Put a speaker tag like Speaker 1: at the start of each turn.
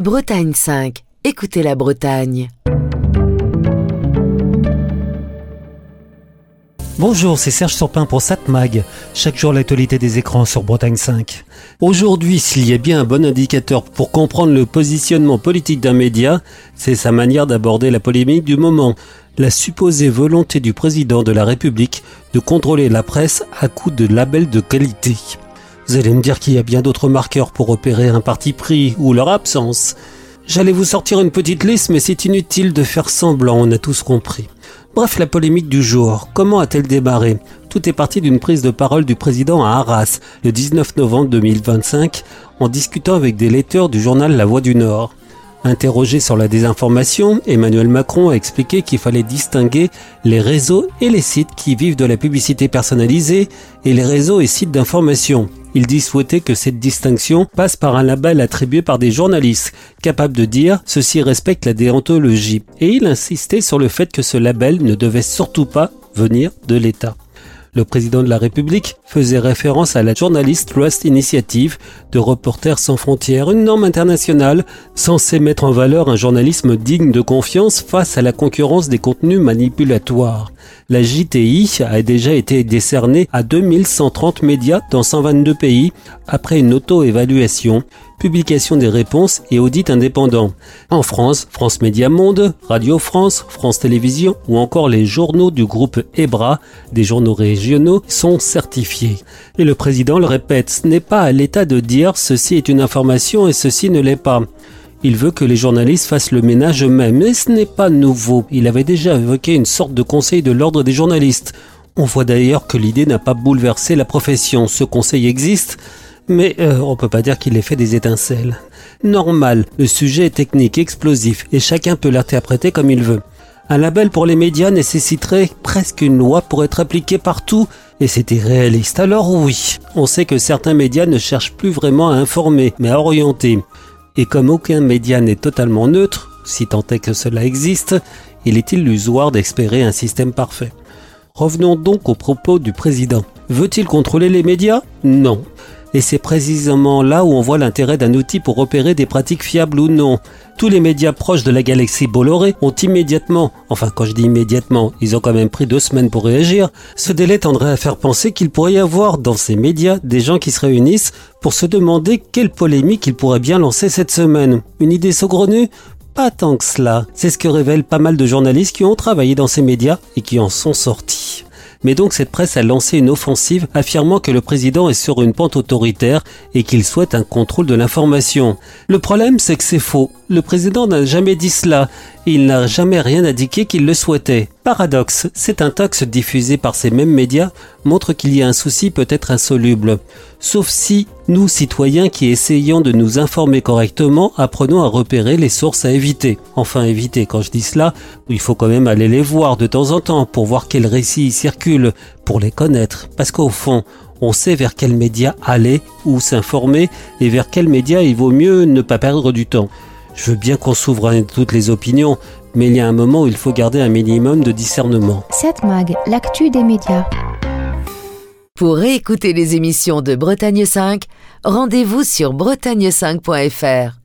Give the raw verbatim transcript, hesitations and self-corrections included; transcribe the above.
Speaker 1: Bretagne cinq. Écoutez la Bretagne.
Speaker 2: Bonjour, c'est Serge Surpin pour Satmag. Chaque jour, l'actualité des écrans sur Bretagne cinq. Aujourd'hui, s'il y a bien un bon indicateur pour comprendre le positionnement politique d'un média, c'est sa manière d'aborder la polémique du moment. La supposée volonté du président de la République de contrôler la presse à coup de labels de qualité. Vous allez me dire qu'il y a bien d'autres marqueurs pour opérer un parti pris ou leur absence. J'allais vous sortir une petite liste, mais c'est inutile de faire semblant, on a tous compris. Bref, la polémique du jour, comment a-t-elle démarré ? Tout est parti d'une prise de parole du président à Arras, le dix-neuf novembre deux mille vingt-cinq, en discutant avec des lecteurs du journal La Voix du Nord. Interrogé sur la désinformation, Emmanuel Macron a expliqué qu'il fallait distinguer les réseaux et les sites qui vivent de la publicité personnalisée et les réseaux et sites d'information. Il dit souhaiter que cette distinction passe par un label attribué par des journalistes, capables de dire « ceci respecte la déontologie ». Et il insistait sur le fait que ce label ne devait surtout pas venir de l'État. Le président de la République faisait référence à la Journalist Trust Initiative de Reporters sans frontières, une norme internationale censée mettre en valeur un journalisme digne de confiance face à la concurrence des contenus manipulatoires. La J T I a déjà été décernée à deux mille cent trente médias dans cent vingt-deux pays après une auto-évaluation, publication des réponses et audit indépendant. En France, France Média Monde, Radio France, France Télévisions ou encore les journaux du groupe EBRA, des journaux régionaux, sont certifiés. Et le président le répète, ce n'est pas à l'État de dire ceci est une information et ceci ne l'est pas. Il veut que les journalistes fassent le ménage eux-mêmes, mais ce n'est pas nouveau. Il avait déjà évoqué une sorte de conseil de l'ordre des journalistes. On voit d'ailleurs que l'idée n'a pas bouleversé la profession. Ce conseil existe, mais euh, on peut pas dire qu'il ait fait des étincelles. Normal, le sujet est technique, explosif, et chacun peut l'interpréter comme il veut. Un label pour les médias nécessiterait presque une loi pour être appliqué partout, et c'était réaliste. Alors oui, on sait que certains médias ne cherchent plus vraiment à informer, mais à orienter. Et comme aucun média n'est totalement neutre, si tant est que cela existe, il est illusoire d'espérer un système parfait. Revenons donc aux propos du président. Veut-il contrôler les médias ? Non. Et c'est précisément là où on voit l'intérêt d'un outil pour opérer des pratiques fiables ou non. Tous les médias proches de la galaxie Bolloré ont immédiatement, enfin quand je dis immédiatement, ils ont quand même pris deux semaines pour réagir, ce délai tendrait à faire penser qu'il pourrait y avoir dans ces médias des gens qui se réunissent pour se demander quelle polémique ils pourraient bien lancer cette semaine. Une idée saugrenue ? Pas tant que cela. C'est ce que révèlent pas mal de journalistes qui ont travaillé dans ces médias et qui en sont sortis. Mais donc cette presse a lancé une offensive affirmant que le président est sur une pente autoritaire et qu'il souhaite un contrôle de l'information. Le problème, c'est que c'est faux. Le président n'a jamais dit cela et il n'a jamais rien indiqué qu'il le souhaitait. Paradoxe, cet intox diffusé par ces mêmes médias montre qu'il y a un souci peut-être insoluble. Sauf si, nous citoyens qui essayons de nous informer correctement, apprenons à repérer les sources à éviter. Enfin éviter, quand je dis cela, il faut quand même aller les voir de temps en temps pour voir quels récits y circulent, pour les connaître. Parce qu'au fond, on sait vers quels médias aller ou s'informer et vers quels médias il vaut mieux ne pas perdre du temps. Je veux bien qu'on s'ouvre à toutes les opinions, mais il y a un moment où il faut garder un minimum de discernement.
Speaker 3: Satmag, l'actu des médias.
Speaker 1: Pour réécouter les émissions de Bretagne cinq, rendez-vous sur bretagne cinq point f r.